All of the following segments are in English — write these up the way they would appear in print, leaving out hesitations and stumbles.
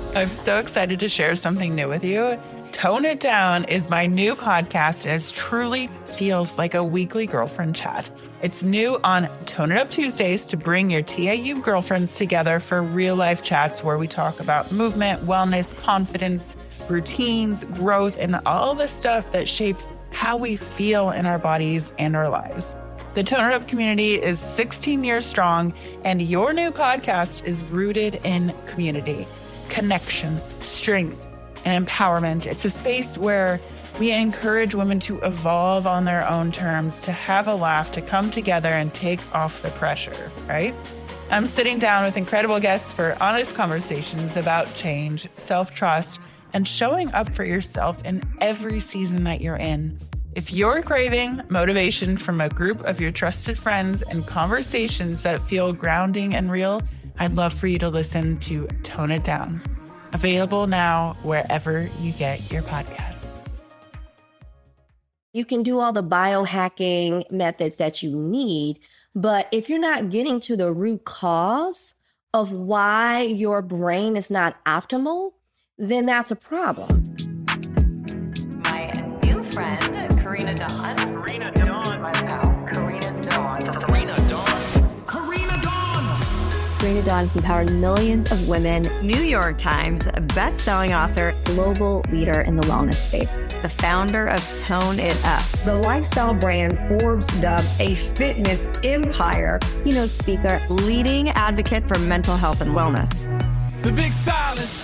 I'm so excited to share something new with you. Tone It Down is my new podcast, and it truly feels like a weekly girlfriend chat. It's new on Tone It Up Tuesdays to bring your TAU girlfriends together for real life chats where we talk about movement, wellness, confidence, routines, growth, and all the stuff that shapes how we feel in our bodies and our lives. The Tone It Up community is 16 years strong, and your new podcast is rooted in community, connection, strength, and empowerment. It's a space where we encourage women to evolve on their own terms, to have a laugh, to come together and take off the pressure, right? I'm sitting down with incredible guests for honest conversations about change, self-trust, and showing up for yourself in every season that you're in. If you're craving motivation from a group of your trusted friends and conversations that feel grounding and real, I'd love for you to listen to Tone It Down. Available now wherever you get your podcasts. You can do all the biohacking methods that you need, but if you're not getting to the root cause of why your brain is not optimal, then that's a problem. My new friend, Karina Dawn. Karina Dawn. My pal, Karina Dawn. Karina Dawn. Karina Dawn. Karina Dawn has empowered millions of women. New York Times best-selling author, Global leader in the wellness space. the founder of Tone It Up. The lifestyle brand Forbes dubbed a fitness empire. Keynote speaker. Leading advocate for mental health and wellness. The Big Silence.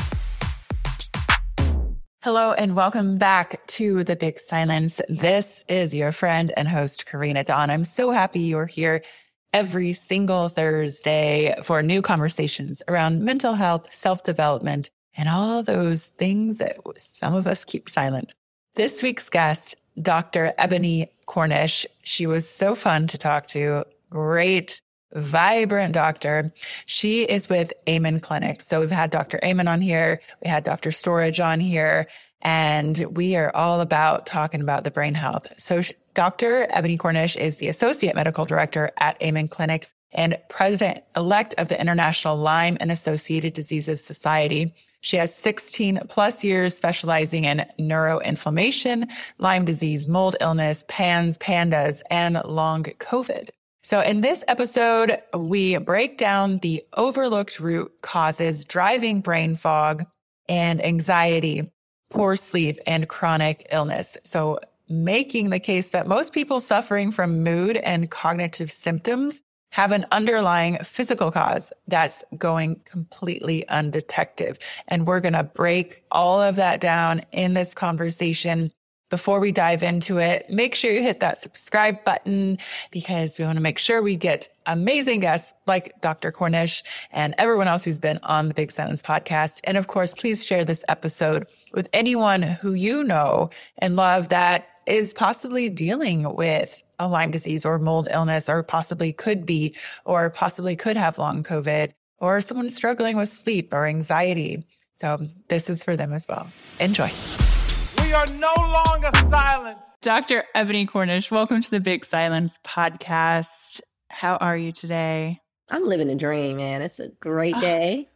Hello and welcome back to The Big Silence. This is your friend and host, Karina Dawn. I'm so happy you're here every single Thursday for new conversations around mental health, self-development, and all those things that some of us keep silent. This week's guest, Dr. Ebony Cornish. She was so fun to talk to. Great, vibrant doctor. She is with Amen Clinics. So we've had Dr. Amen on here. We had Dr. Storage on here. And we are all about talking about the brain health. So Dr. Ebony Cornish is the Associate Medical Director at Amen Clinics and President-elect of the International Lyme and Associated Diseases Society. She has 16 plus years specializing in neuroinflammation, Lyme disease, mold illness, PANS, PANDAS, and long COVID. So in this episode, we break down the overlooked root causes driving brain fog and anxiety, poor sleep, and chronic illness. So making the case that most people suffering from mood and cognitive symptoms have an underlying physical cause that's going completely undetected. And we're going to break all of that down in this conversation. Before we dive into it, make sure you hit that subscribe button because we want to make sure we get amazing guests like Dr. Cornish and everyone else who's been on the Big Silence podcast. And of course, please share this episode with anyone who you know and love that is possibly dealing with a Lyme disease or mold illness, or possibly could be, or possibly could have long COVID, or someone struggling with sleep or anxiety. So this is for them as well. Enjoy. We are no longer silent. Dr. Ebony Cornish, welcome to the Big Silence podcast. How are you today? I'm living a dream, man. It's a great day.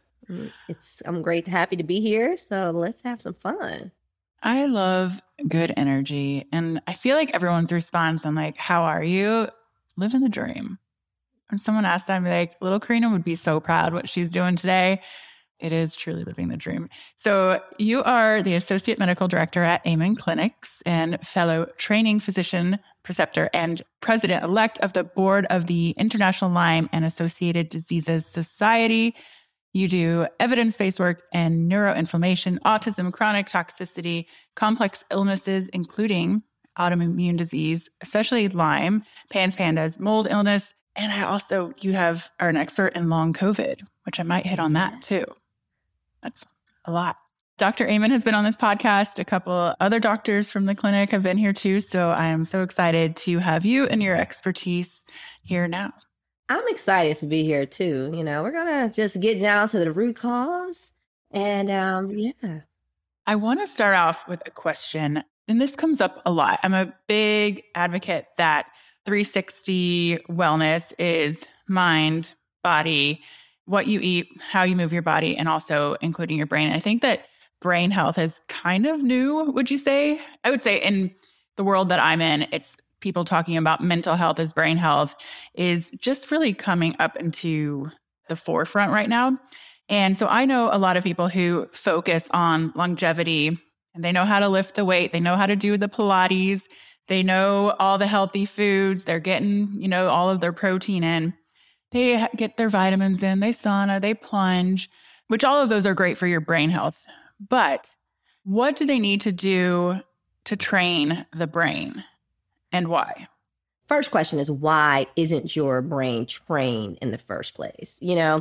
I'm happy to be here. So let's have some fun. I love good energy. And I feel like everyone's response on like, how are you? Living the dream. When someone asks that, I'm like, little Karina would be so proud what she's doing today. It is truly living the dream. So you are the Associate Medical Director at Amen Clinics and fellow training physician, preceptor, and President-elect of the Board of the International Lyme and Associated Diseases Society. You do evidence-based work in neuroinflammation, autism, chronic toxicity, complex illnesses, including autoimmune disease, especially Lyme, PANS, PANDAS, mold illness. And you are an expert in long COVID, which I might hit on that too. That's a lot. Dr. Amen has been on this podcast. A couple other doctors from the clinic have been here too. So I am so excited to have you and your expertise here now. I'm excited to be here too. We're going to just get down to the root cause. And yeah. I want to start off with a question. And this comes up a lot. I'm a big advocate that 360 wellness is mind, body, what you eat, how you move your body, and also including your brain. And I think that brain health is kind of new, would you say? I would say in the world that I'm in, it's people talking about mental health as brain health is just really coming up into the forefront right now. And so I know a lot of people who focus on longevity, and they know how to lift the weight. They know how to do the Pilates. They know all the healthy foods. They're getting, all of their protein in. They get their vitamins in, they sauna, they plunge, which all of those are great for your brain health. But what do they need to do to train the brain, and why? First question is, why isn't your brain trained in the first place?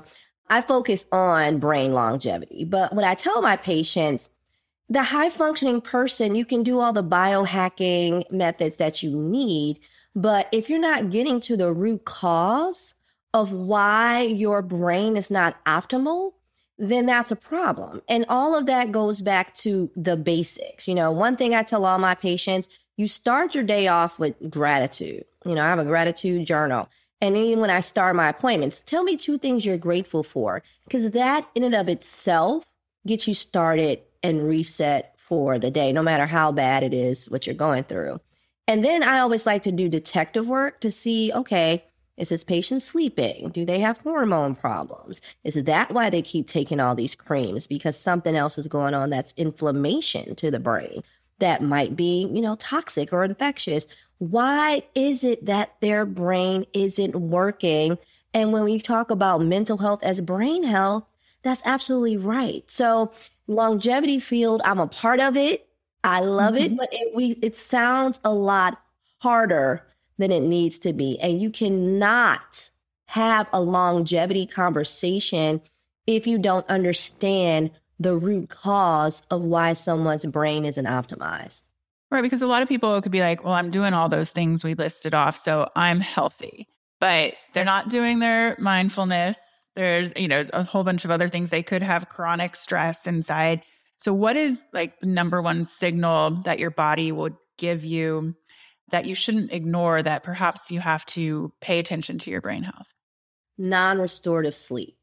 I focus on brain longevity, but what I tell my patients, the high functioning person, you can do all the biohacking methods that you need, but if you're not getting to the root cause of why your brain is not optimal, then that's a problem. And all of that goes back to the basics. One thing I tell all my patients, you start your day off with gratitude. I have a gratitude journal. And then when I start my appointments, tell me 2 things you're grateful for, because that in and of itself gets you started and reset for the day, no matter how bad it is, what you're going through. And then I always like to do detective work to see, okay, is this patient sleeping? Do they have hormone problems? Is that why they keep taking all these creams? Because something else is going on that's inflammation to the brain that might be, toxic or infectious. Why is it that their brain isn't working? And when we talk about mental health as brain health, that's absolutely right. So longevity field, I'm a part of it. I love it, but it sounds a lot harder than it needs to be. And you cannot have a longevity conversation if you don't understand the root cause of why someone's brain isn't optimized. Right, because a lot of people could be like, well, I'm doing all those things we listed off, so I'm healthy. But they're not doing their mindfulness. There's, a whole bunch of other things. They could have chronic stress inside. So what is like the number one signal that your body would give you that you shouldn't ignore, that perhaps you have to pay attention to your brain health? Non-restorative sleep.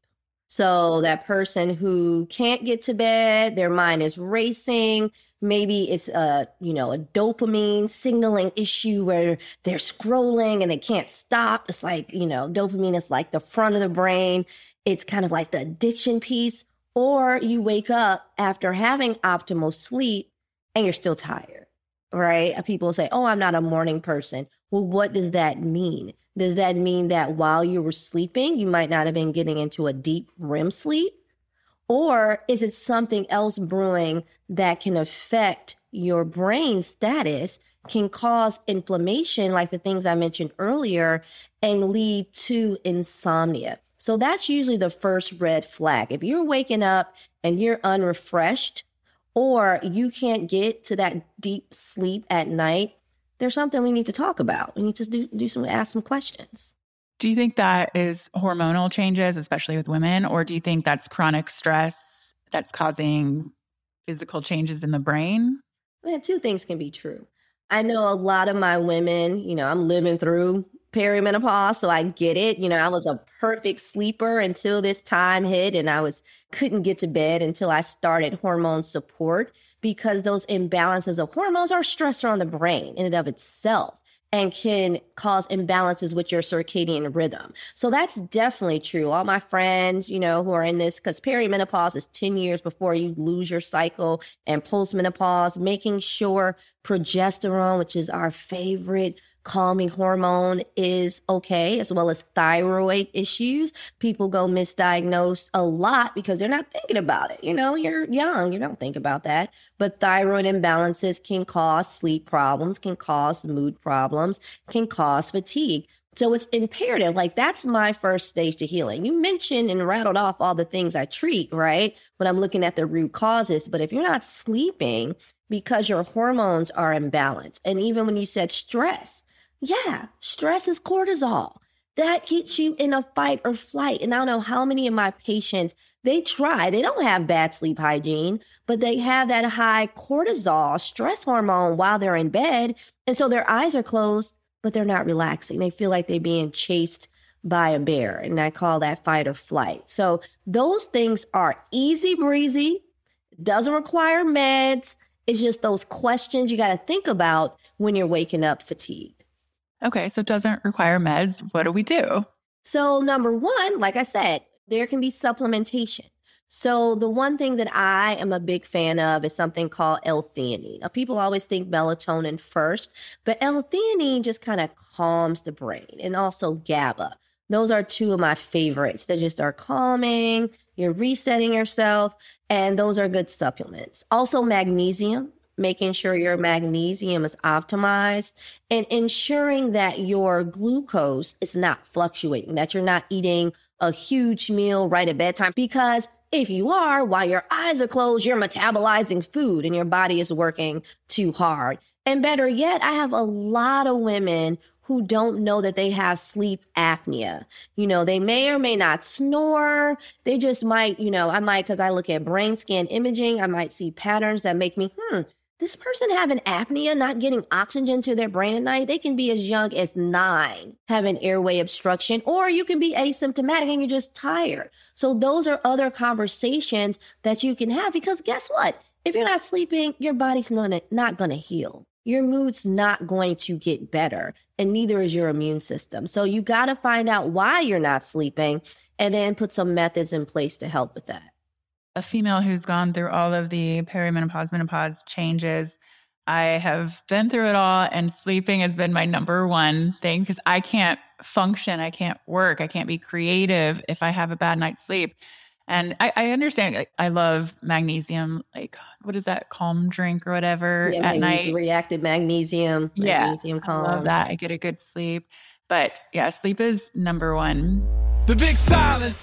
So that person who can't get to bed, their mind is racing. Maybe it's a dopamine signaling issue where they're scrolling and they can't stop. It's like, dopamine is like the front of the brain. It's kind of like the addiction piece. Or you wake up after having optimal sleep and you're still tired. Right? People say, oh, I'm not a morning person. Well, what does that mean? Does that mean that while you were sleeping, you might not have been getting into a deep REM sleep? Or is it something else brewing that can affect your brain status, can cause inflammation, like the things I mentioned earlier, and lead to insomnia? So that's usually the first red flag. If you're waking up and you're unrefreshed, or you can't get to that deep sleep at night, there's something we need to talk about. We need to ask some questions. Do you think that is hormonal changes, especially with women, or do you think that's chronic stress that's causing physical changes in the brain? Man, 2 things can be true. I know a lot of my women, I'm living through perimenopause, so I get it. I was a perfect sleeper until this time hit, and couldn't get to bed until I started hormone support, because those imbalances of hormones are stressor on the brain in and of itself and can cause imbalances with your circadian rhythm. So that's definitely true. All my friends, who are in this, because perimenopause is 10 years before you lose your cycle, and postmenopause, making sure progesterone, which is our favorite calming hormone, is okay, as well as thyroid issues. People go misdiagnosed a lot because they're not thinking about it. You're young, you don't think about that. But thyroid imbalances can cause sleep problems, can cause mood problems, can cause fatigue. So it's imperative. Like, that's my first stage to healing. You mentioned and rattled off all the things I treat, right? When I'm looking at the root causes. But if you're not sleeping because your hormones are imbalanced, and even when you said stress, yeah, stress is cortisol. That gets you in a fight or flight. And I don't know how many of my patients, they don't have bad sleep hygiene, but they have that high cortisol stress hormone while they're in bed. And so their eyes are closed, but they're not relaxing. They feel like they're being chased by a bear. And I call that fight or flight. So those things are easy breezy, doesn't require meds. It's just those questions you got to think about when you're waking up fatigued. Okay, so it doesn't require meds. What do we do? So number one, like I said, there can be supplementation. So the one thing that I am a big fan of is something called L-theanine. Now, people always think melatonin first, but L-theanine just kind of calms the brain, and also GABA. Those are two of my favorites. They just are calming, you're resetting yourself, and those are good supplements. Also magnesium, making sure your magnesium is optimized and ensuring that your glucose is not fluctuating, that you're not eating a huge meal right at bedtime, because if you are, while your eyes are closed, you're metabolizing food and your body is working too hard. And better yet, I have a lot of women who don't know that they have sleep apnea. You know, they may or may not snore. They just might, because I look at brain scan imaging, I might see patterns that make me, this person having apnea, not getting oxygen to their brain at night. They can be as young as 9, having airway obstruction, or you can be asymptomatic and you're just tired. So those are other conversations that you can have, because guess what? If you're not sleeping, your body's not going to heal. Your mood's not going to get better, and neither is your immune system. So you got to find out why you're not sleeping and then put some methods in place to help with that. A female who's gone through all of the perimenopause, menopause changes. I have been through it all, and sleeping has been my number one thing, because I can't function. I can't work. I can't be creative if I have a bad night's sleep. And I understand. I love magnesium, like, what is that, calm drink or whatever at night? Reactive magnesium. Magnesium calm. I love that. I get a good sleep. But yeah, sleep is number one. The big silence.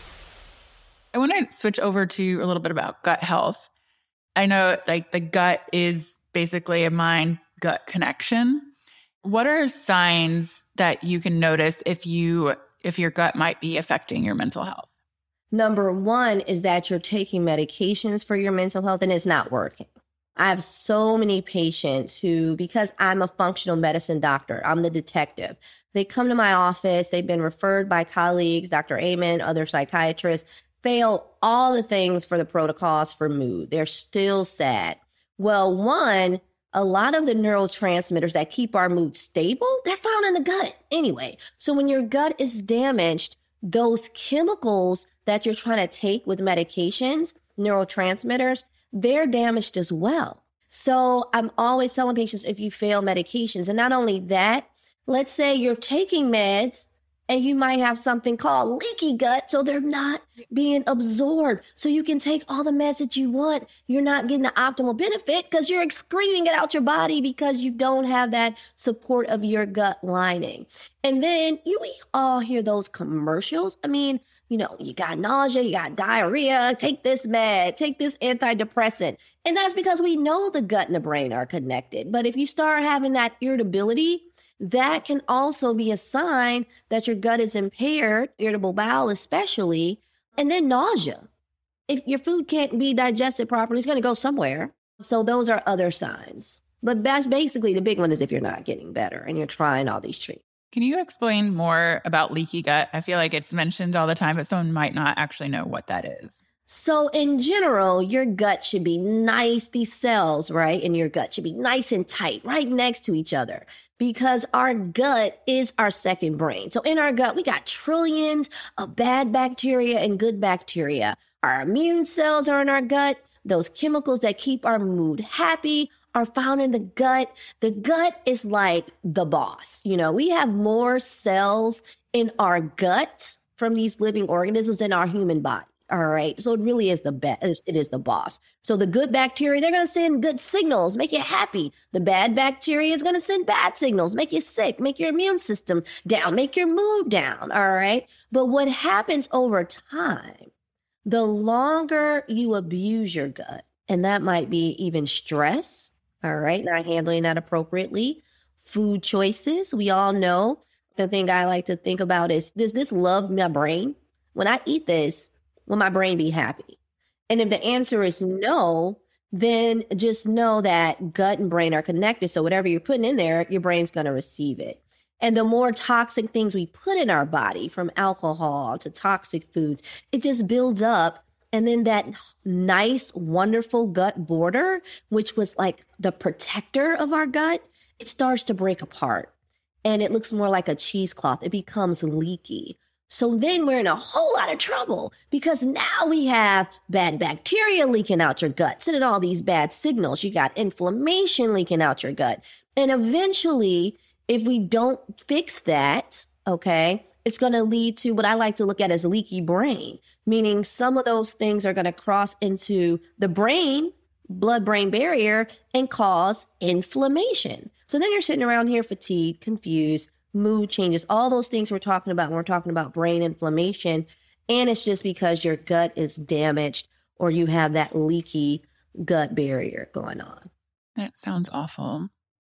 I want to switch over to a little bit about gut health. I know like the gut is basically a mind-gut connection. What are signs that you can notice if your gut might be affecting your mental health? Number one is that you're taking medications for your mental health and it's not working. I have so many patients who, because I'm a functional medicine doctor, I'm the detective. They come to my office, they've been referred by colleagues, Dr. Amen, other psychiatrists, fail all the things for the protocols for mood. They're still sad. Well, one, a lot of the neurotransmitters that keep our mood stable, they're found in the gut anyway. So when your gut is damaged, those chemicals that you're trying to take with medications, neurotransmitters, they're damaged as well. So I'm always telling patients, if you fail medications, and not only that, let's say you're taking meds and you might have something called leaky gut, so they're not being absorbed. So you can take all the meds that you want. You're not getting the optimal benefit because you're excreting it out your body because you don't have that support of your gut lining. And then we all hear those commercials. I mean, you got nausea, you got diarrhea, take this med, take this antidepressant. And that's because we know the gut and the brain are connected. But if you start having that irritability, that can also be a sign that your gut is impaired, irritable bowel especially, and then nausea. If your food can't be digested properly, it's going to go somewhere. So those are other signs. But that's basically the big one is if you're not getting better and you're trying all these treatments. Can you explain more about leaky gut? I feel like it's mentioned all the time, but someone might not actually know what that is. So in general, your gut should be nice. These cells, right, in your gut should be nice and tight, right next to each other, because our gut is our second brain. So in our gut, we got trillions of bad bacteria and good bacteria. Our immune cells are in our gut. Those chemicals that keep our mood happy are found in the gut. The gut is like the boss. We have more cells in our gut from these living organisms in our human body. All right. So it really is it is the boss. So the good bacteria, they're going to send good signals, make you happy. The bad bacteria is going to send bad signals, make you sick, make your immune system down, make your mood down. All right. But what happens over time, the longer you abuse your gut, and that might be even stress. All right. Not handling that appropriately. Food choices. We all know the thing I like to think about is, does this love my brain? When I eat this, will my brain be happy? And if the answer is no, then just know that gut and brain are connected. So whatever you're putting in there, your brain's going to receive it. And the more toxic things we put in our body, from alcohol to toxic foods, it just builds up. And then that nice, wonderful gut border, which was like the protector of our gut, it starts to break apart. And it looks more like a cheesecloth. It becomes leaky. So then we're in a whole lot of trouble because now we have bad bacteria leaking out your gut, sending all these bad signals. You got inflammation leaking out your gut. And eventually, if we don't fix that, okay, it's going to lead to what I like to look at as leaky brain, meaning some of those things are going to cross into the brain, blood-brain barrier, and cause inflammation. So then you're sitting around here fatigued, confused, mood changes, all those things we're talking about when we're talking about brain inflammation. And it's just because your gut is damaged or you have that leaky gut barrier going on. That sounds awful.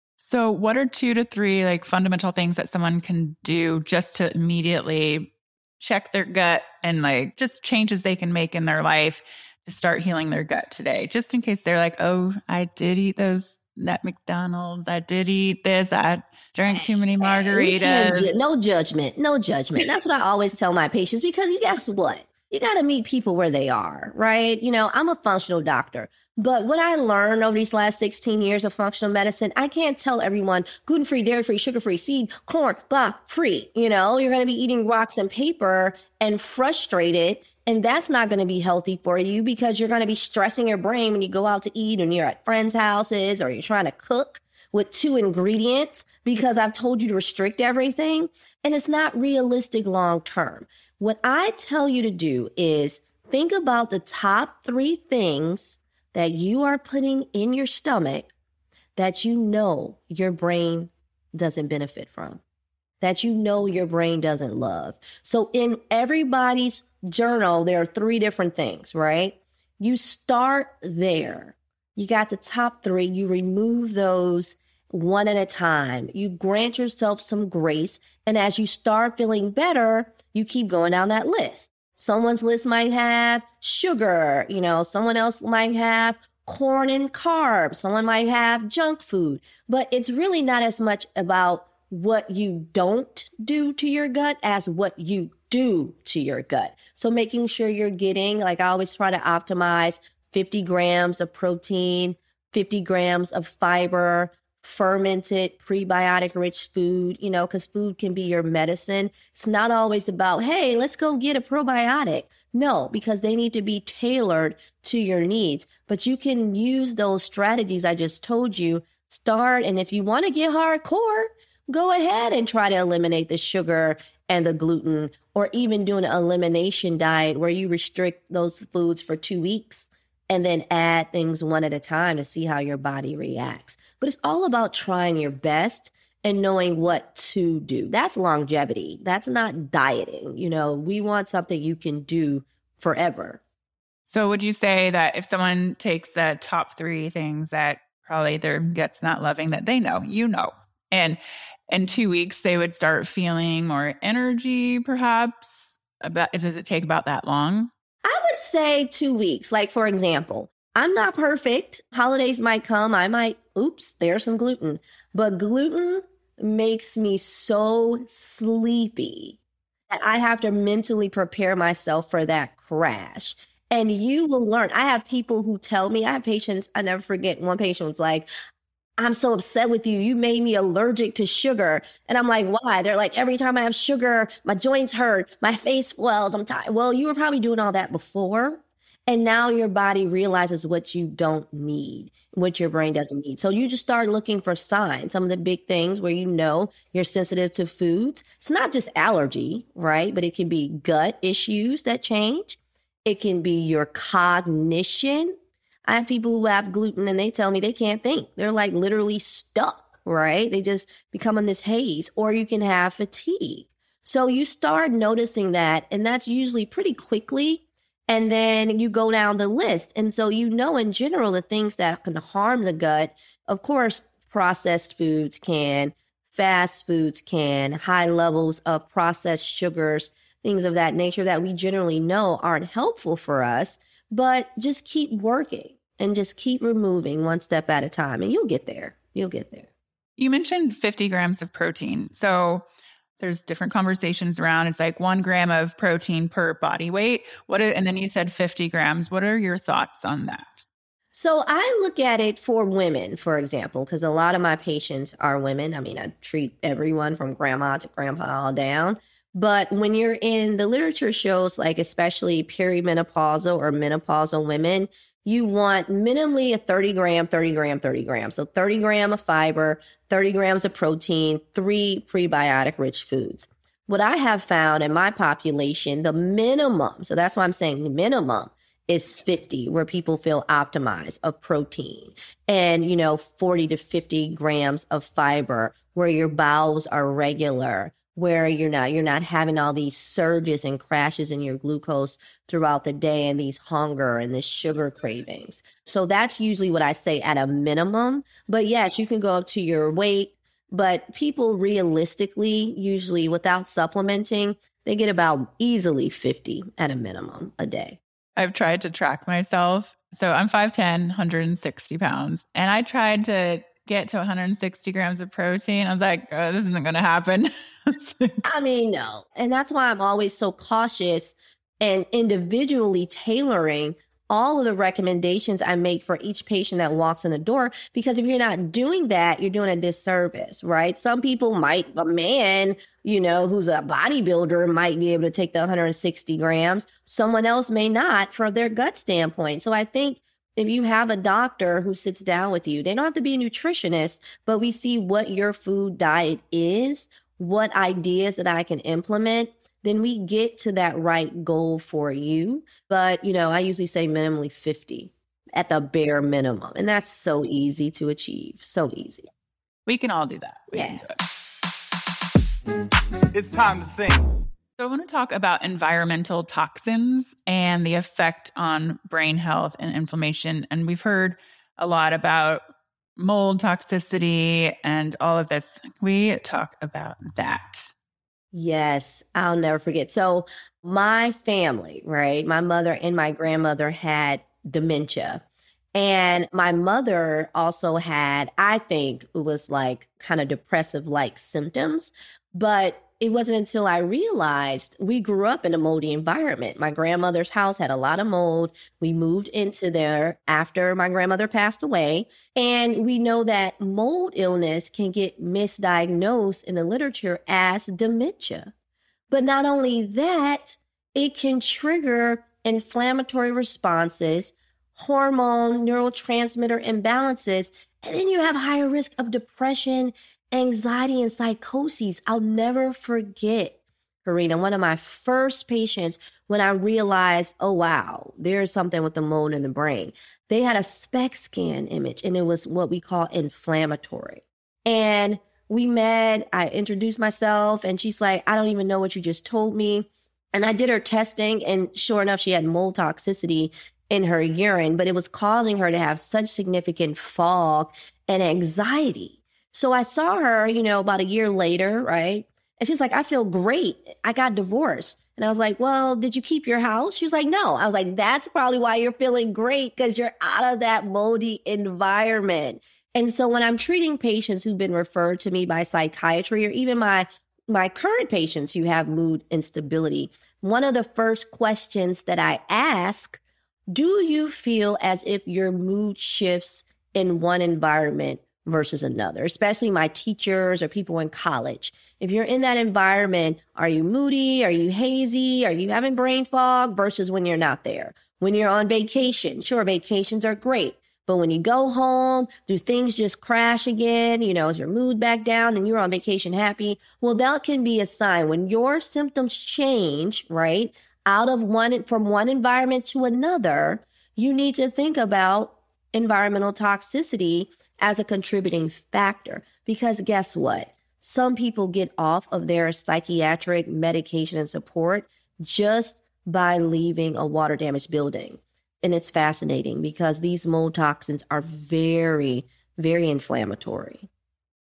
So what are 2 to 3 like fundamental things that someone can do just to immediately check their gut and like just changes they can make in their life to start healing their gut today? Just in case they're like, oh, I did eat that McDonald's. I did eat this. I drank too many margaritas. No judgment. No judgment. That's what I always tell my patients, because guess what? You got to meet people where they are, right? You know, I'm a functional doctor, but what I learned over these last 16 years of functional medicine, I can't tell everyone gluten-free, dairy-free, sugar-free, seed, corn, blah, free. You know, you're going to be eating rocks and paper and frustrated. And that's not going to be healthy for you because you're going to be stressing your brain when you go out to eat and you're at friends' houses or you're trying to cook with 2 ingredients because I've told you to restrict everything. And it's not realistic long term. What I tell you to do is think about the top 3 things that you are putting in your stomach that you know your brain doesn't benefit from, that you know your brain doesn't love. So in everybody's journal, there are 3 different things, right? You start there. You got the top 3. You remove those one at a time. You grant yourself some grace. And as you start feeling better, you keep going down that list. Someone's list might have sugar, you know, someone else might have corn and carbs. Someone might have junk food, but it's really not as much about what you don't do to your gut as what you do to your gut. So making sure you're getting, like I always try to optimize 50 grams of protein, 50 grams of fiber, fermented, prebiotic rich food, you know, because food can be your medicine. It's not always about, hey, let's go get a probiotic. No, because they need to be tailored to your needs. But you can use those strategies I just told you, start. And if you want to get hardcore, go ahead and try to eliminate the sugar and the gluten, or even do an elimination diet where you restrict those foods for 2 weeks and then add things one at a time to see how your body reacts. But it's all about trying your best and knowing what to do. That's longevity. That's not dieting. You know, we want something you can do forever. So would you say that if someone takes the top 3 things that probably their gut's not loving, that they know, you know, and in 2 weeks, they would start feeling more energy, perhaps? Does it take about that long? I would say 2 weeks. Like, for example, I'm not perfect. Holidays might come. I might, oops, there's some gluten. But gluten makes me so sleepy that I have to mentally prepare myself for that crash. And you will learn. I have people who tell me, I have patients, I never forget, one patient was like, I'm so upset with you. You made me allergic to sugar. And I'm like, why? They're like, every time I have sugar, my joints hurt, my face swells, I'm tired. Well, you were probably doing all that before. And now your body realizes what you don't need, what your brain doesn't need. So you just start looking for signs, some of the big things where you know you're sensitive to foods. It's not just allergy, right? But it can be gut issues that change. It can be your cognition. I have people who have gluten and they tell me they can't think. They're like literally stuck, right? They just become in this haze. Or you can have fatigue. So you start noticing that, and that's usually pretty quickly. And then you go down the list. And so you know in general the things that can harm the gut, of course, processed foods can, fast foods can, high levels of processed sugars, things of that nature that we generally know aren't helpful for us. But just keep working and just keep removing one step at a time and you'll get there. You'll get there. You mentioned 50 grams of protein. So there's different conversations around. It's like 1 gram of protein per body weight. And then you said 50 grams. What are your thoughts on that? So I look at it for women, for example, because a lot of my patients are women. I mean, I treat everyone from grandma to grandpa all down. But when you're in the literature shows, like especially perimenopausal or menopausal women, you want minimally a 30 gram, 30 gram, 30 grams. So 30 grams of fiber, 30 grams of protein, 3 prebiotic rich foods. What I have found in my population, the minimum, so that's why I'm saying the minimum is 50, where people feel optimized of protein, and, 40 to 50 grams of fiber, where your bowels are regular, where you're not having all these surges and crashes in your glucose throughout the day and these hunger and this sugar cravings. So that's usually what I say at a minimum. But yes, you can go up to your weight, but people realistically, usually without supplementing, they get about easily 50 at a minimum a day. I've tried to track myself. So I'm 5'10", 160 pounds. And I tried to get to 160 grams of protein. I was like, oh, this isn't going to happen. I mean, no. And that's why I'm always so cautious and individually tailoring all of the recommendations I make for each patient that walks in the door. Because if you're not doing that, you're doing a disservice, right? Some people might, a man, who's a bodybuilder might be able to take the 160 grams. Someone else may not from their gut standpoint. So I think if you have a doctor who sits down with you, they don't have to be a nutritionist, but we see what your food diet is, what ideas that I can implement, then we get to that right goal for you. But, I usually say minimally 50 at the bare minimum. And that's so easy to achieve. So easy. We can all do that. We Yeah. can do it. It's time to sing. So I want to talk about environmental toxins and the effect on brain health and inflammation. And we've heard a lot about mold toxicity and all of this. We talk about that. Yes, I'll never forget. So my family, right? My mother and my grandmother had dementia. And my mother also had, I think it was like kind of depressive like symptoms. But it wasn't until I realized we grew up in a moldy environment. My grandmother's house had a lot of mold. We moved into there after my grandmother passed away. And we know that mold illness can get misdiagnosed in the literature as dementia. But not only that, it can trigger inflammatory responses, hormone, neurotransmitter imbalances, and then you have higher risk of depression, anxiety, and psychoses. I'll never forget, Karina, one of my first patients when I realized, oh, wow, there's something with the mold in the brain. They had a SPECT scan image, and it was what we call inflammatory. And we met, I introduced myself, and she's like, I don't even know what you just told me. And I did her testing, and sure enough, she had mold toxicity in her urine, but it was causing her to have such significant fog and anxiety. So I saw her, about a year later, right? And she's like, I feel great. I got divorced. And I was like, well, did you keep your house? She was like, no. I was like, that's probably why you're feeling great, because you're out of that moldy environment. And so when I'm treating patients who've been referred to me by psychiatry, or even my current patients who have mood instability, one of the first questions that I ask, do you feel as if your mood shifts in one environment versus another, especially my teachers or people in college? If you're in that environment, are you moody? Are you hazy? Are you having brain fog versus when you're not there? When you're on vacation, sure, vacations are great. But when you go home, do things just crash again? Is your mood back down and you're on vacation happy? Well, that can be a sign. When your symptoms change, right, from one environment to another, you need to think about environmental toxicity as a contributing factor. Because guess what? Some people get off of their psychiatric medication and support just by leaving a water damaged building. And it's fascinating because these mold toxins are very, very inflammatory.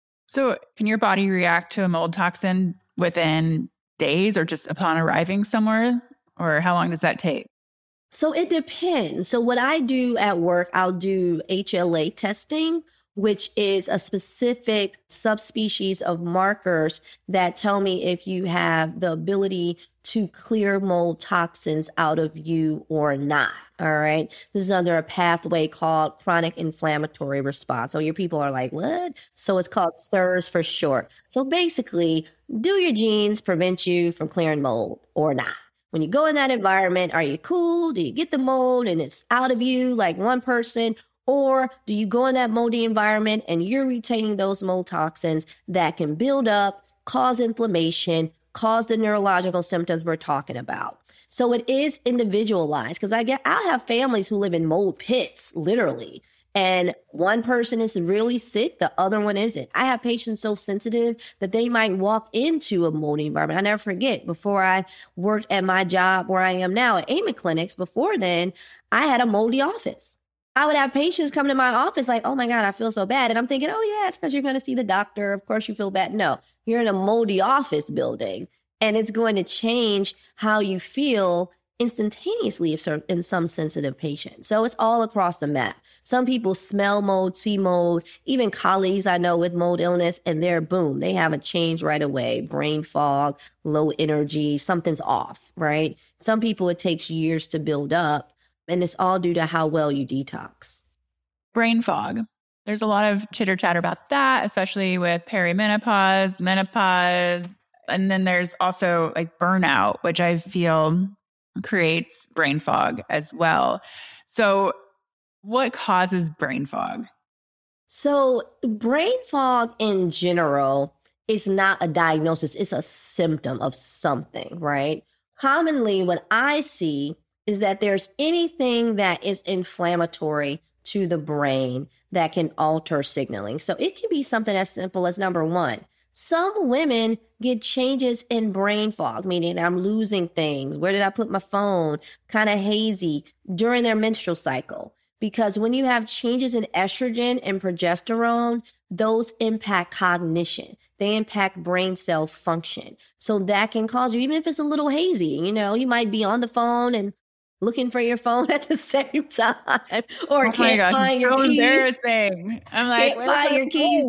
So can your body react to a mold toxin within days or just upon arriving somewhere? Or how long does that take? So it depends. So what I do at work, I'll do HLA testing, which is a specific subspecies of markers that tell me if you have the ability to clear mold toxins out of you or not. All right. This is under a pathway called chronic inflammatory response. So your people are like, what? So it's called CIRS for short. So basically, do your genes prevent you from clearing mold or not? When you go in that environment, are you cool? Do you get the mold and it's out of you like one person? Or do you go in that moldy environment and you're retaining those mold toxins that can build up, cause inflammation, cause the neurological symptoms we're talking about? So it is individualized because I'll have families who live in mold pits, literally. And one person is really sick, the other one isn't. I have patients so sensitive that they might walk into a moldy environment. I never forget, before I worked at my job where I am now at Amen Clinics, before then, I had a moldy office. I would have patients come to my office like, oh my God, I feel so bad. And I'm thinking, oh yeah, it's because you're going to see the doctor. Of course you feel bad. No, you're in a moldy office building and it's going to change how you feel instantaneously in some sensitive patients. So it's all across the map. Some people smell mold, see mold, even colleagues I know with mold illness, and they're boom, they have a change right away. Brain fog, low energy, something's off, right? Some people it takes years to build up, and it's all due to how well you detox. Brain fog. There's a lot of chitter chatter about that, especially with perimenopause, menopause. And then there's also like burnout, which I feel creates brain fog as well. So what causes brain fog? So brain fog in general is not a diagnosis. It's a symptom of something, right? Commonly what I see is that there's anything that is inflammatory to the brain that can alter signaling. So it can be something as simple as, number one, some women get changes in brain fog, meaning I'm losing things. Where did I put my phone? Kind of hazy during their menstrual cycle. Because when you have changes in estrogen and progesterone, those impact cognition. They impact brain cell function. So that can cause you, even if it's a little hazy, you might be on the phone and looking for your phone at the same time, or can't find your keys. Embarrassing. I'm like, can't find your keys.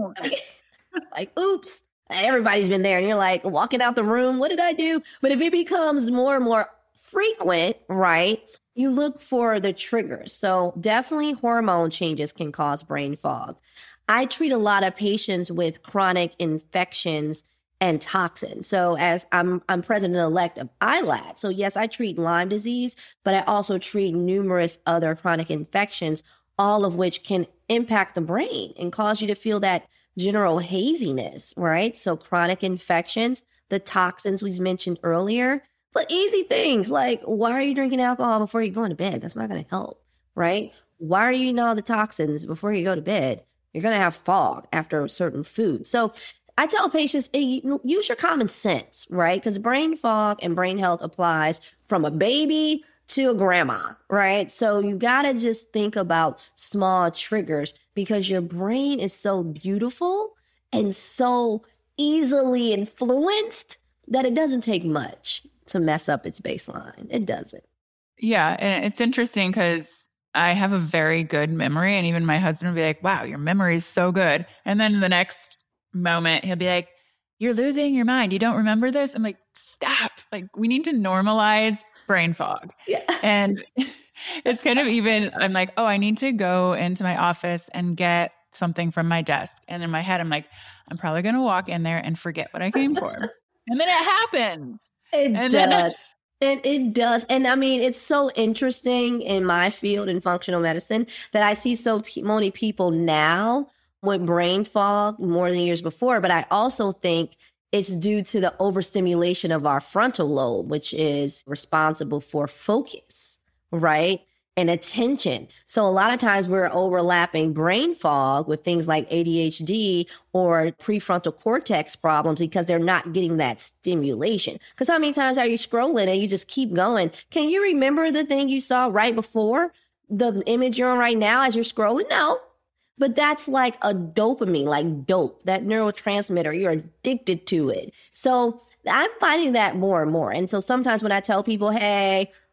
Like, oops. Everybody's been there and you're like walking out the room. What did I do? But if it becomes more and more frequent, right, you look for the triggers. So definitely hormone changes can cause brain fog. I treat a lot of patients with chronic infections and toxins. So as I'm president-elect of ILAD. So yes, I treat Lyme disease, but I also treat numerous other chronic infections, all of which can impact the brain and cause you to feel that general haziness, right? So chronic infections, the toxins we mentioned earlier, but easy things like, why are you drinking alcohol before you go to bed? That's not going to help, right? Why are you eating all the toxins before you go to bed? You're going to have fog after a certain food. So I tell patients, use your common sense, right? Because brain fog and brain health applies from a baby to a grandma, right? So you got to just think about small triggers because your brain is so beautiful and so easily influenced that it doesn't take much to mess up its baseline. It doesn't. Yeah. And it's interesting because I have a very good memory, and even my husband will be like, wow, your memory is so good. And then the next moment he'll be like, you're losing your mind. You don't remember this? I'm like, stop. Like, we need to normalize brain fog. Yeah. And it's kind of even, I'm like, oh, I need to go into my office and get something from my desk. And in my head, I'm like, I'm probably going to walk in there and forget what I came for. And then it happens. It does. And it does. And I mean, it's so interesting in my field in functional medicine that I see so many people now with brain fog more than years before. But I also think it's due to the overstimulation of our frontal lobe, which is responsible for focus, right? And attention. So a lot of times we're overlapping brain fog with things like ADHD or prefrontal cortex problems because they're not getting that stimulation. Because how many times are you scrolling and you just keep going? Can you remember the thing you saw right before the image you're on right now as you're scrolling? No. But that's like a dopamine, like dope, that neurotransmitter. You're addicted to it. So I'm finding that more and more. And so sometimes when I tell people, hey,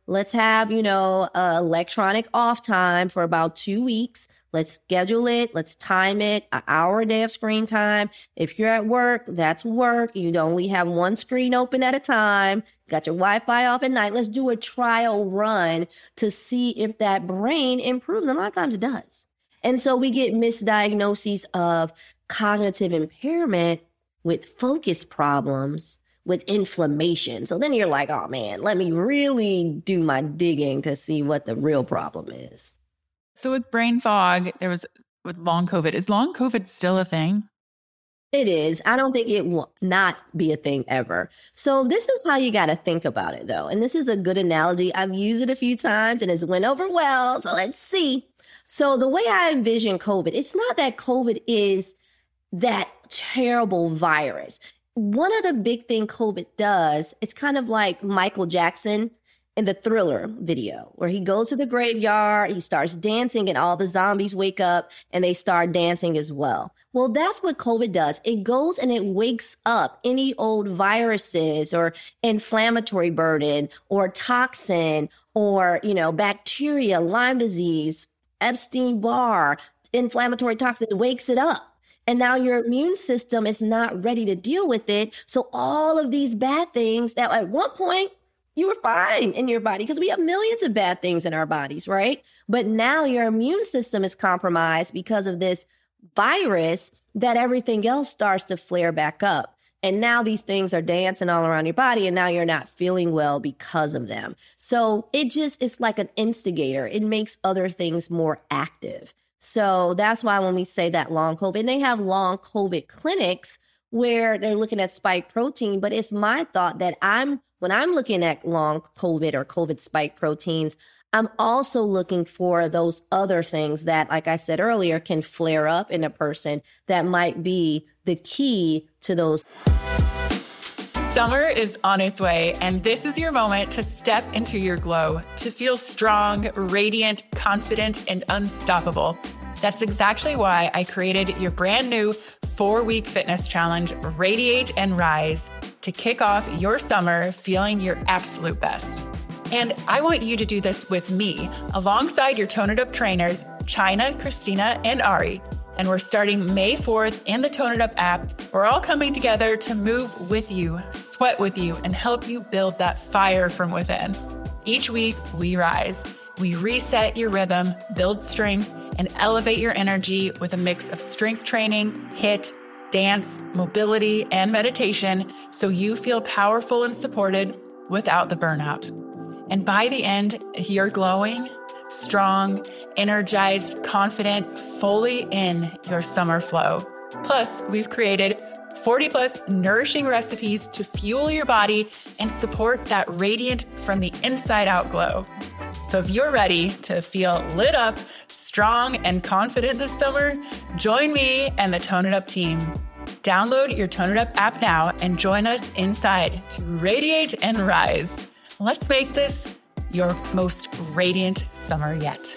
Let's have, electronic off time for about 2 weeks. Let's schedule it. Let's time it, an hour a day of screen time. If you're at work, that's work. You'd only have one screen open at a time. Got your Wi-Fi off at night. Let's do a trial run to see if that brain improves. And a lot of times it does. And so we get misdiagnoses of cognitive impairment with focus problems, with inflammation. So then you're like, oh man, let me really do my digging to see what the real problem is. So with brain fog, with long COVID. Is long COVID still a thing? It is. I don't think it will not be a thing ever. So this is how you got to think about it, though. And this is a good analogy. I've used it a few times and it's went over well. So let's see. So the way I envision COVID, it's not that COVID is that terrible virus. One of the big things COVID does, it's kind of like Michael Jackson in the Thriller video, where he goes to the graveyard, he starts dancing, and all the zombies wake up and they start dancing as well. Well, that's what COVID does. It goes and it wakes up any old viruses or inflammatory burden or toxin or, bacteria, Lyme disease, Epstein-Barr, inflammatory toxin, wakes it up. And now your immune system is not ready to deal with it. So all of these bad things that at one point you were fine in your body, because we have millions of bad things in our bodies, right? But now your immune system is compromised because of this virus, that everything else starts to flare back up. And now these things are dancing all around your body, and now you're not feeling well because of them. So it's like an instigator. It makes other things more active. So that's why when we say that long COVID, and they have long COVID clinics where they're looking at spike protein, but it's my thought that when I'm looking at long COVID or COVID spike proteins, I'm also looking for those other things that, like I said earlier, can flare up in a person that might be the key to those. Summer is on its way, and this is your moment to step into your glow, to feel strong, radiant, confident, and unstoppable. That's exactly why I created your brand new 4-week fitness challenge, Radiate and Rise, to kick off your summer feeling your absolute best. And I want you to do this with me, alongside your Tone It Up trainers, China, Christina, and Ari. And we're starting May 4th in the Tone It Up app. We're all coming together to move with you, sweat with you, and help you build that fire from within. Each week, we rise. We reset your rhythm, build strength, and elevate your energy with a mix of strength training, HIIT, dance, mobility, and meditation, so you feel powerful and supported without the burnout. And by the end, you're glowing, strong, energized, confident, fully in your summer flow. Plus, we've created 40 plus nourishing recipes to fuel your body and support that radiant from the inside out glow. So if you're ready to feel lit up, strong, and confident this summer, join me and the Tone It Up team. Download your Tone It Up app now and join us inside to radiate and rise. Let's make this your most radiant summer yet.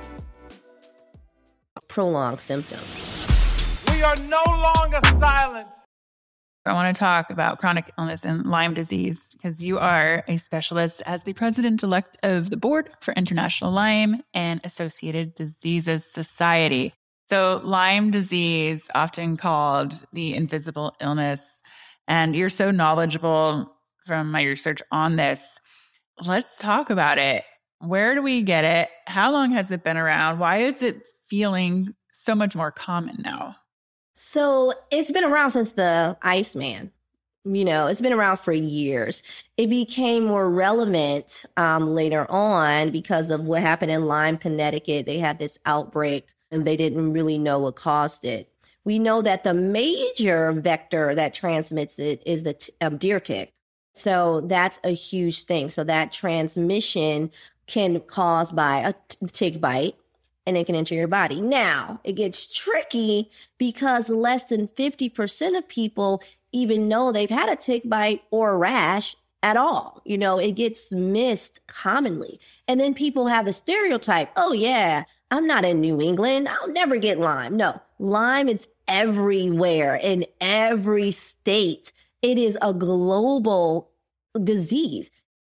Prolonged symptoms. We are no longer silent. I want to talk about chronic illness and Lyme disease, because you are a specialist as the president-elect of the Board for International Lyme and Associated Diseases Society. So Lyme disease, often called the invisible illness, and you're so knowledgeable from my research on this. Let's talk about it. Where do we get it? How long has it been around? Why is it feeling so much more common now? So it's been around since the Iceman. It's been around for years. It became more relevant later on because of what happened in Lyme, Connecticut. They had this outbreak and they didn't really know what caused it. We know that the major vector that transmits it is the deer tick. So that's a huge thing. So that transmission can cause by a tick bite, and it can enter your body. Now, it gets tricky because less than 50% of people even know they've had a tick bite or a rash at all. It gets missed commonly. And then people have the stereotype, oh yeah, I'm not in New England, I'll never get Lyme. No, Lyme is everywhere in every state. It is a global disease.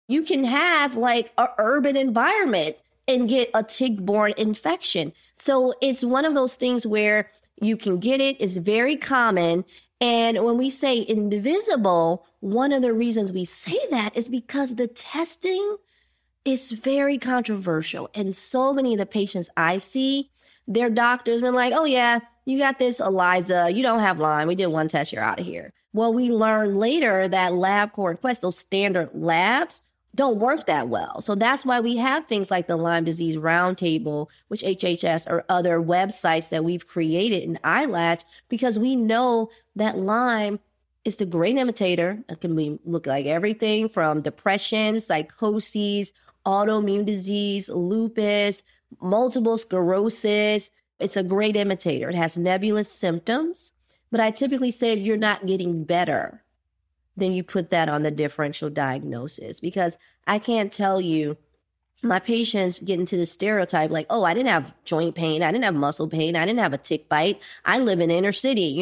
You can have like an urban environment and get a tick-borne infection. So it's one of those things where you can get it. It's very common. And when we say invisible, one of the reasons we say that is because the testing is very controversial. And so many of the patients I see, their doctors been like, oh yeah, you got this, ELISA, you don't have Lyme. We did one test, you're out of here. Well, we learned later that LabCorp and Quest, those standard labs, don't work that well. So that's why we have things like the Lyme Disease Roundtable, which HHS or other websites that we've created in iLatch, because we know that Lyme is the great imitator. It can look like everything from depression, psychosis, autoimmune disease, lupus, multiple sclerosis. It's a great imitator. It has nebulous symptoms. But I typically say if you're not getting better, then you put that on the differential diagnosis, because I can't tell you, my patients get into the stereotype like, oh, I didn't have joint pain. I didn't have muscle pain. I didn't have a tick bite. I live in inner city.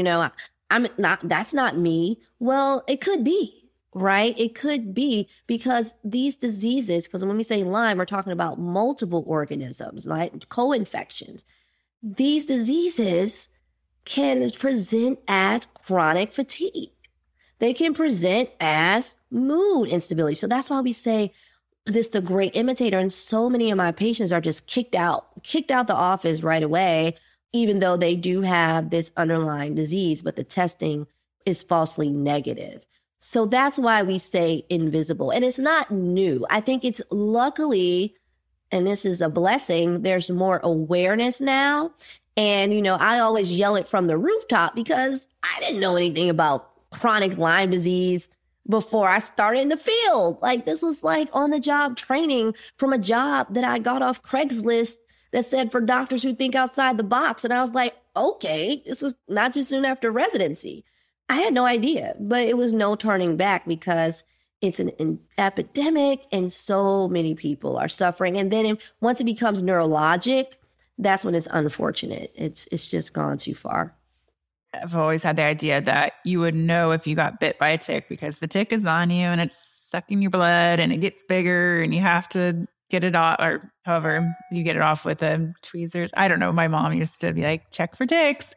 That's not me. Well, it could be, right? It could be, because these diseases, because when we say Lyme, we're talking about multiple organisms, like co-infections. These diseases can present as chronic fatigue. They can present as mood instability. So that's why we say this the great imitator. And so many of my patients are just kicked out the office right away, even though they do have this underlying disease, but the testing is falsely negative. So that's why we say invisible. And it's not new. I think it's luckily, and this is a blessing, there's more awareness now. And, I always yell it from the rooftop because I didn't know anything about chronic Lyme disease before I started in the field. Like, this was like on the job training from a job that I got off Craigslist that said for doctors who think outside the box. And I was like, okay, this was not too soon after residency. I had no idea, but it was no turning back because it's an epidemic and so many people are suffering. And then once it becomes neurologic, that's when it's unfortunate. It's just gone too far. I've always had the idea that you would know if you got bit by a tick because the tick is on you and it's sucking your blood and it gets bigger and you have to get it off, or however you get it off with tweezers. I don't know. My mom used to be like, check for ticks.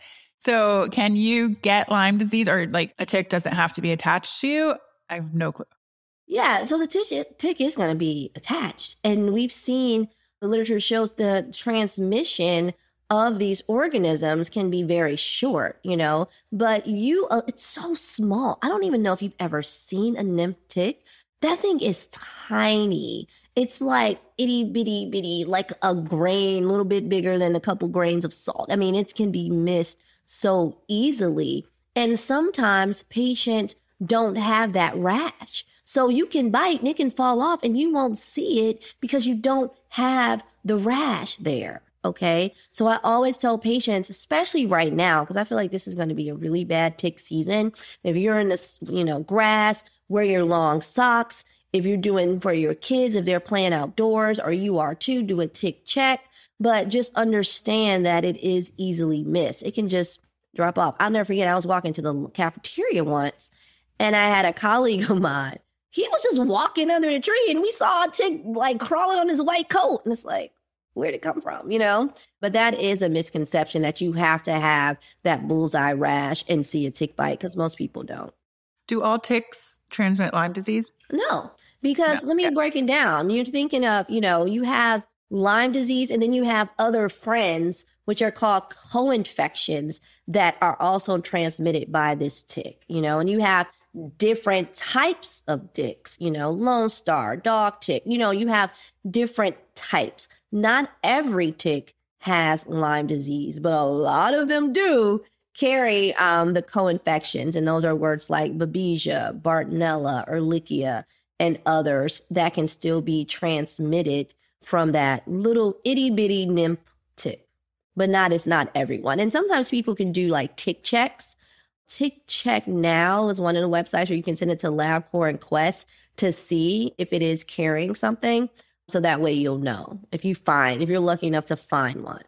So can you get Lyme disease, or like a tick doesn't have to be attached to you? I have no clue. Yeah. So the tick is going to be attached. And we've seen the literature shows the transmission of these organisms can be very short, but it's so small. I don't even know if you've ever seen a nymph tick. That thing is tiny. It's like itty bitty bitty, like a grain, a little bit bigger than a couple grains of salt. I mean, it can be missed so easily. And sometimes patients don't have that rash. So you can bite and it can fall off and you won't see it because you don't have the rash there. Okay. So I always tell patients, especially right now, because I feel like this is going to be a really bad tick season. If you're in this, grass, wear your long socks. If you're doing for your kids, if they're playing outdoors or you are too, do a tick check. But just understand that it is easily missed. It can just drop off. I'll never forget, I was walking to the cafeteria once and I had a colleague of mine. He was just walking under the tree and we saw a tick like crawling on his white coat. And it's like, where'd it come from, But that is a misconception that you have to have that bullseye rash and see a tick bite, because most people don't. Do all ticks transmit Lyme disease? No, because let me break it down. You're thinking of, you have Lyme disease and then you have other friends, which are called co-infections that are also transmitted by this tick, and you have different types of ticks, Lone Star, dog tick, you have different types. Not every tick has Lyme disease, but a lot of them do carry the co-infections. And those are words like Babesia, Bartonella, Ehrlichia, and others that can still be transmitted from that little itty bitty nymph tick. But it's not everyone. And sometimes people can do like tick checks. Tick Check Now is one of the websites where you can send it to LabCorp and Quest to see if it is carrying something. So that way you'll know if you're lucky enough to find one.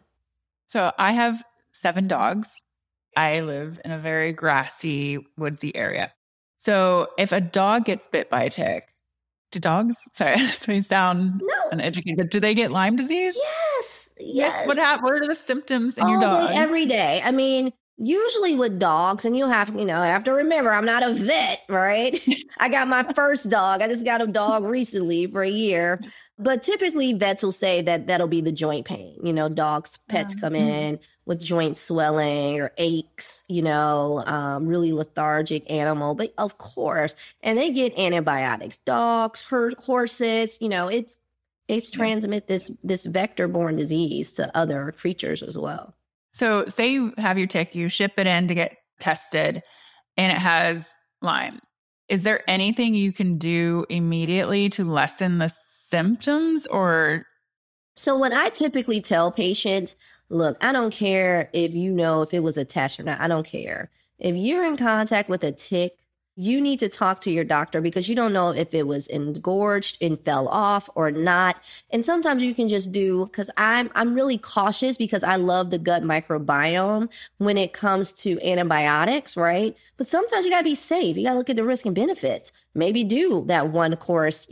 So I have 7 dogs. I live in a very grassy, woodsy area. So if a dog gets bit by a tick, Do dogs, sorry, this may sound No. uneducated, but do they get Lyme disease? Yes. What are the symptoms in your All dog? day, every day. I mean, usually with dogs, and you have to remember, I'm not a vet, right? I got my first dog. I just got a dog recently for a year. But typically vets will say that that'll be the joint pain. Dogs, pets come in with joint swelling or aches, really lethargic animal. But of course, and they get antibiotics. Dogs, horses, it's transmit this vector-borne disease to other creatures as well. So say you have your tick, you ship it in to get tested, and it has Lyme. Is there anything you can do immediately to lessen the symptoms or? So what I typically tell patients, look, I don't care if if it was attached or not. I don't care. If you're in contact with a tick, you need to talk to your doctor because you don't know if it was engorged and fell off or not. And sometimes you can just because I'm really cautious because I love the gut microbiome when it comes to antibiotics, right? But sometimes you gotta be safe. You gotta look at the risk and benefits. Maybe do that one course,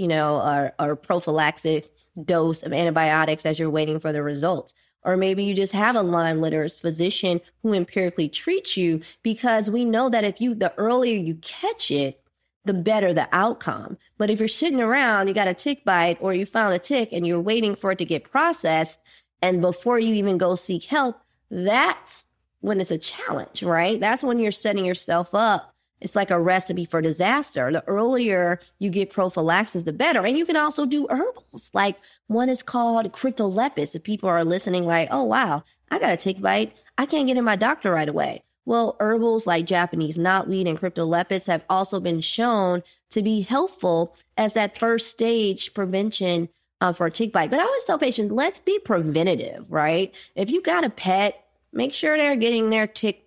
or prophylaxis dose of antibiotics as you're waiting for the results. Or maybe you just have a Lyme litters physician who empirically treats you because we know that the earlier you catch it, the better the outcome. But if you're sitting around, you got a tick bite or you found a tick and you're waiting for it to get processed, and before you even go seek help, that's when it's a challenge, right? That's when you're setting yourself up. It's like a recipe for disaster. The earlier you get prophylaxis, the better. And you can also do herbals. Like one is called Cryptolepis. If people are listening like, oh, wow, I got a tick bite. I can't get in my doctor right away. Well, herbals like Japanese knotweed and Cryptolepis have also been shown to be helpful as that first stage prevention for a tick bite. But I always tell patients, let's be preventative, right? If you got a pet, make sure they're getting their tick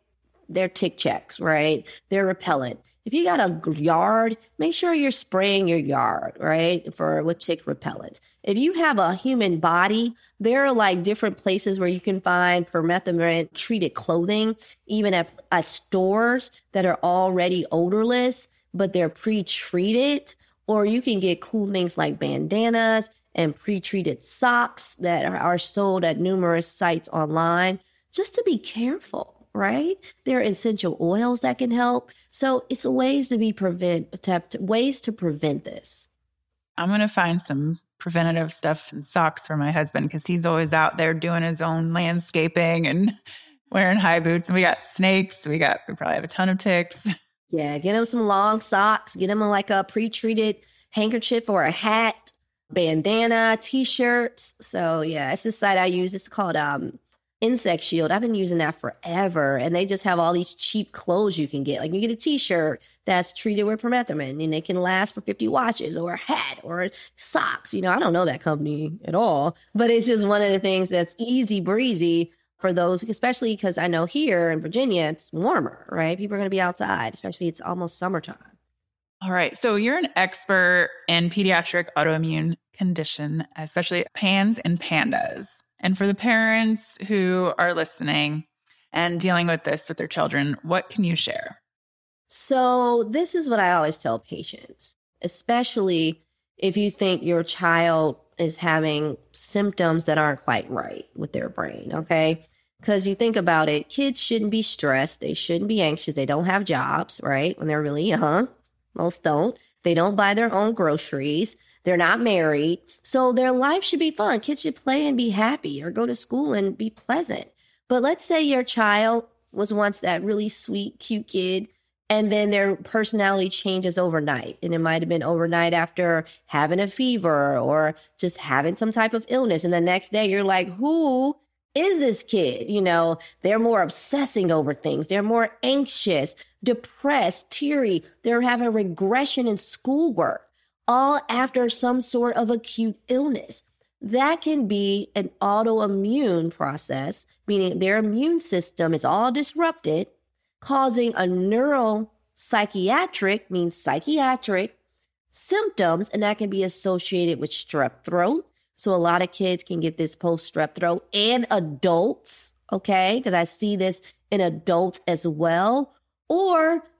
checks, right? Their repellent. If you got a yard, make sure you're spraying your yard, right? With tick repellent. If you have a human body, there are like different places where you can find permethrin treated clothing, even at stores that are already odorless, but they're pre-treated. Or you can get cool things like bandanas and pre-treated socks that are sold at numerous sites online, just to be careful. Right? There are essential oils that can help. So it's ways to prevent this. I'm going to find some preventative stuff and socks for my husband because he's always out there doing his own landscaping and wearing high boots. And we got snakes. We probably have a ton of ticks. Yeah. Get him some long socks. Get him like a pre-treated handkerchief or a hat, bandana, t-shirts. So yeah, it's the site I use. It's called, Insect Shield. I've been using that forever. And they just have all these cheap clothes you can get. Like you get a t-shirt that's treated with permethrin and it can last for 50 washes, or a hat or socks. I don't know that company at all, but it's just one of the things that's easy breezy for those, especially because I know here in Virginia, it's warmer, right? People are going to be outside, especially it's almost summertime. All right. So you're an expert in pediatric autoimmune condition, especially PANS and PANDAS. And for the parents who are listening and dealing with this with their children, what can you share? So this is what I always tell patients, especially if you think your child is having symptoms that aren't quite right with their brain, okay? Because you think about it, kids shouldn't be stressed. They shouldn't be anxious. They don't have jobs, right? When they're really young. Most don't. They don't buy their own groceries. They're not married. So their life should be fun. Kids should play and be happy or go to school and be pleasant. But let's say your child was once that really sweet, cute kid, and then their personality changes overnight. And it might have been overnight after having a fever or just having some type of illness. And the next day you're like, who is this kid? They're more obsessing over things. They're more anxious, depressed, teary. They're having regression in schoolwork, all after some sort of acute illness. That can be an autoimmune process, meaning their immune system is all disrupted, causing a neuropsychiatric, means psychiatric symptoms, and that can be associated with strep throat. So a lot of kids can get this post-strep throat, and adults, okay, because I see this in adults as well. Or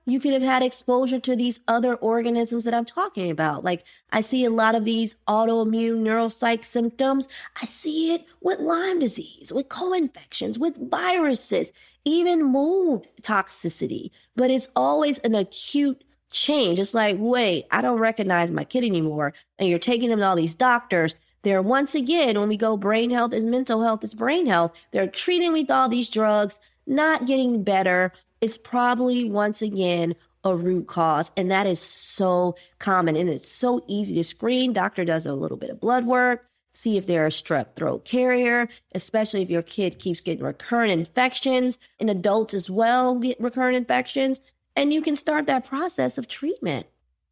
you could have had exposure to these other organisms that I'm talking about. Like I see a lot of these autoimmune neuropsych symptoms. I see it with Lyme disease, with co-infections, with viruses, even mold toxicity. But it's always an acute change. It's like, wait, I don't recognize my kid anymore. And you're taking them to all these doctors. They're once again, when we go brain health is mental health is brain health, they're treating with all these drugs, not getting better. It's probably once again a root cause. And that is so common. And it's so easy to screen. Doctor does a little bit of blood work, see if they're a strep throat carrier, especially if your kid keeps getting recurrent infections, and adults as well get recurrent infections. And you can start that process of treatment.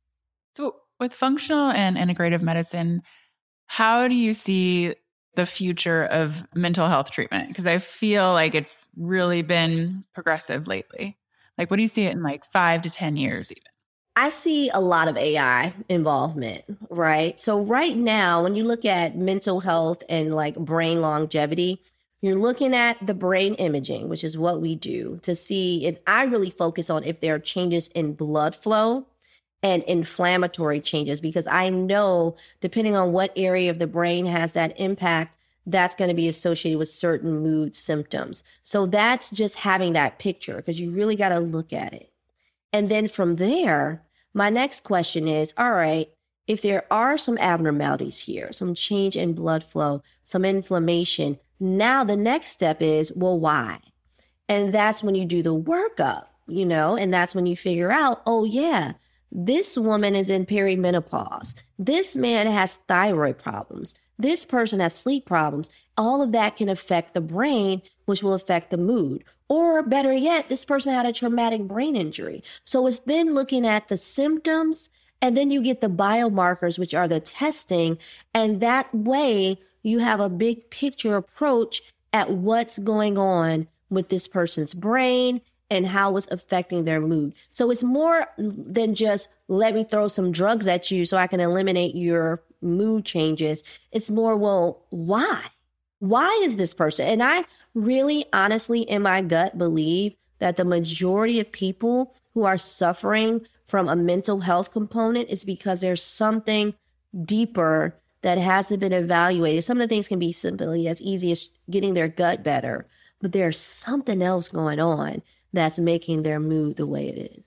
So with functional and integrative medicine, how do you see the future of mental health treatment? Because I feel like it's really been progressive lately. Like, what do you see it in like 5 to 10 years even? I see a lot of AI involvement, right? So right now, when you look at mental health and like brain longevity, you're looking at the brain imaging, which is what we do to see, and I really focus on if there are changes in blood flow and inflammatory changes, because I know depending on what area of the brain has that impact, that's going to be associated with certain mood symptoms. So that's just having that picture, because you really got to look at it. And then from there, my next question is, all right, if there are some abnormalities here, some change in blood flow, some inflammation, now the next step is, well, why? And that's when you do the workup, and that's when you figure out, oh yeah, this woman is in perimenopause. This man has thyroid problems. This person has sleep problems. All of that can affect the brain, which will affect the mood. Or better yet, this person had a traumatic brain injury. So it's then looking at the symptoms, and then you get the biomarkers, which are the testing. And that way you have a big picture approach at what's going on with this person's brain and how it's affecting their mood. So it's more than just let me throw some drugs at you so I can eliminate your mood changes. It's more, well, why? Why is this person? And I really honestly in my gut believe that the majority of people who are suffering from a mental health component is because there's something deeper that hasn't been evaluated. Some of the things can be simply as easy as getting their gut better, but there's something else going on that's making their mood the way it is.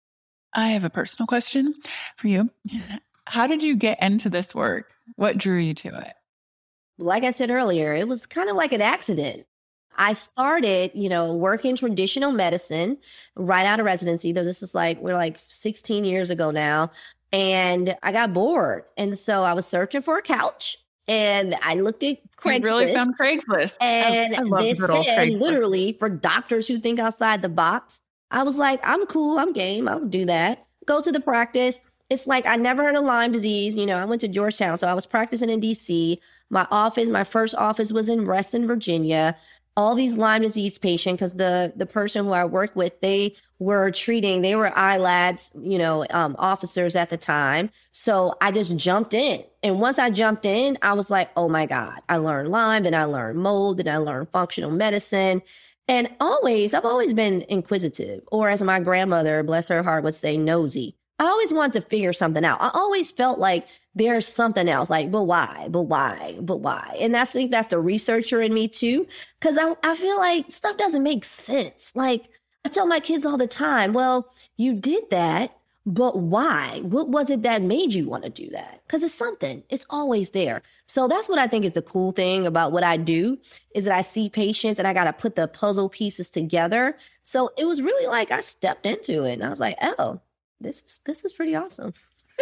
I have a personal question for you. How did you get into this work? What drew you to it? Like I said earlier, it was kind of like an accident. I started, working traditional medicine right out of residency. This is we're 16 years ago now. And I got bored. And so I was searching for a couch. And I looked at Craigslist. You really found Craigslist. And I love this good old said, Craigslist. literally, for doctors who think outside the box. I was like, I'm cool. I'm game. I'll do that. Go to the practice. It's like I never heard of Lyme disease. I went to Georgetown. So I was practicing in D.C. My first office was in Reston, Virginia. All these Lyme disease patients, because the person who I worked with, they were ILADS, officers at the time. So I just jumped in. And once I jumped in, I was like, oh my God, I learned Lyme, then I learned mold, then I learned functional medicine. And I've always been inquisitive, or as my grandmother, bless her heart, would say, nosy. I always wanted to figure something out. I always felt like there's something else, like, but why? And I think that's the researcher in me too, because I feel like stuff doesn't make sense. Like I tell my kids all the time, well, you did that, but why? What was it that made you want to do that? Because it's something. It's always there. So that's what I think is the cool thing about what I do, is that I see patients and I got to put the puzzle pieces together. So it was really like I stepped into it and I was like, oh, this is pretty awesome.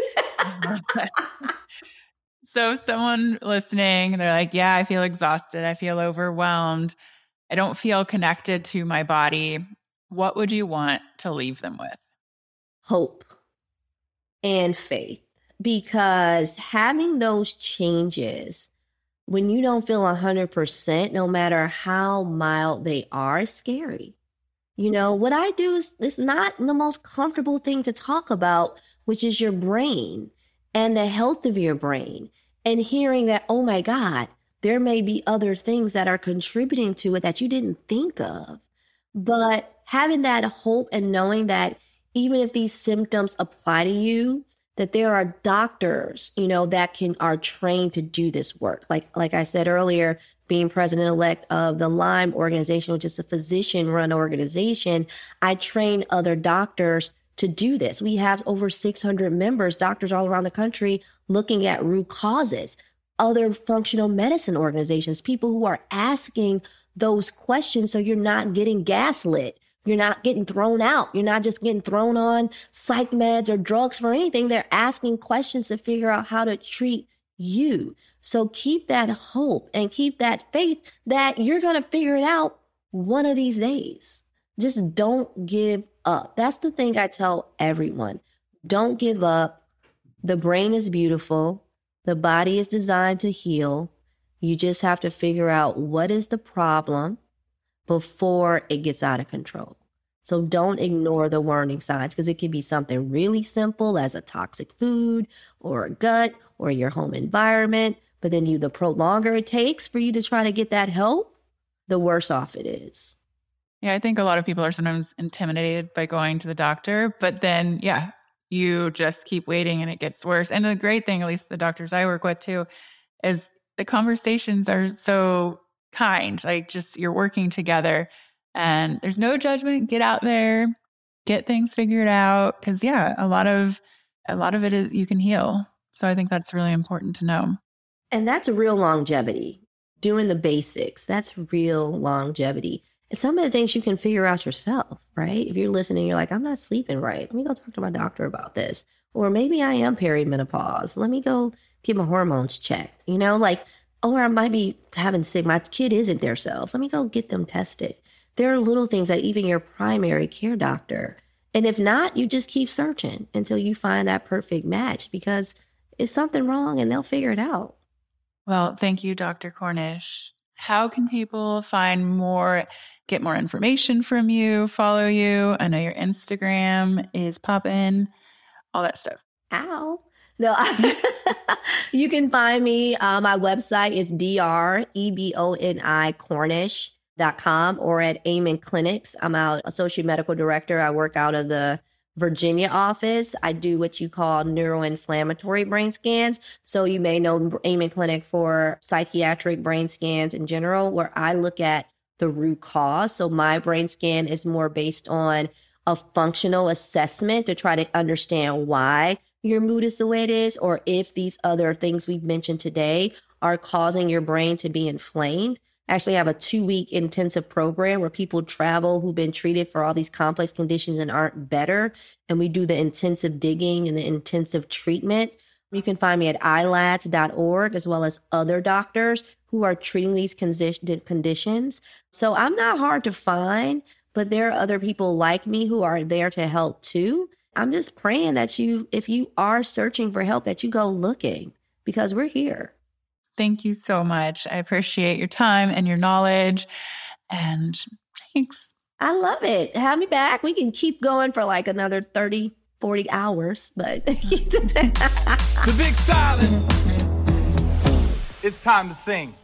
So someone listening, they're like, yeah, I feel exhausted. I feel overwhelmed. I don't feel connected to my body. What would you want to leave them with? Hope and faith, because having those changes when you don't feel 100%, no matter how mild they are, is scary. What I do is it's not the most comfortable thing to talk about, which is your brain and the health of your brain, and hearing that, oh my God, there may be other things that are contributing to it that you didn't think of. But having that hope and knowing that even if these symptoms apply to you, that there are doctors, that are trained to do this work. Like I said earlier, being president-elect of the Lyme organization, which is a physician-run organization, I train other doctors to do this. We have over 600 members, doctors all around the country, looking at root causes. Other functional medicine organizations, people who are asking those questions so you're not getting gaslit. You're not getting thrown out. You're not just getting thrown on psych meds or drugs for anything. They're asking questions to figure out how to treat you. So keep that hope and keep that faith that you're going to figure it out one of these days. Just don't give up. That's the thing I tell everyone. Don't give up. The brain is beautiful. The body is designed to heal. You just have to figure out what is the problem before it gets out of control. So don't ignore the warning signs, because it can be something really simple as a toxic food or a gut or your home environment. But then the longer it takes for you to try to get that help, the worse off it is. Yeah, I think a lot of people are sometimes intimidated by going to the doctor, but then, you just keep waiting and it gets worse. And the great thing, at least the doctors I work with too, is the conversations are so kind. Like, just you're working together and there's no judgment. Get out there, get things figured out. Because a lot of it is you can heal. So I think that's really important to know. And that's real longevity. Doing the basics, that's real longevity. And some of the things you can figure out yourself, right? If you're listening, you're like, I'm not sleeping right. Let me go talk to my doctor about this. Or maybe I am perimenopause. Let me go get my hormones checked, or I might be having sick. My kid isn't themselves. Let me go get them tested. There are little things that even your primary care doctor, and if not, you just keep searching until you find that perfect match, because it's something wrong and they'll figure it out. Well, thank you, Dr. Cornish. How can people get more information from you, follow you? I know your Instagram is poppin', all that stuff. Ow. No, you can find me. My website is drebonicornish.com or at Amen Clinics. I'm an associate medical director. I work out of the Virginia office. I do what you call neuroinflammatory brain scans. So you may know Amen Clinic for psychiatric brain scans in general, where I look at the root cause. So my brain scan is more based on a functional assessment to try to understand why your mood is the way it is, or if these other things we've mentioned today are causing your brain to be inflamed. Actually, I have a 2-week intensive program where people travel who've been treated for all these complex conditions and aren't better. And we do the intensive digging and the intensive treatment. You can find me at ilads.org, as well as other doctors who are treating these conditions. So I'm not hard to find, but there are other people like me who are there to help too. I'm just praying that if you are searching for help, that you go looking, because we're here. Thank you so much. I appreciate your time and your knowledge. And thanks. I love it. Have me back. We can keep going for like another 30, 40 hours, but The Big Silence. It's time to sing.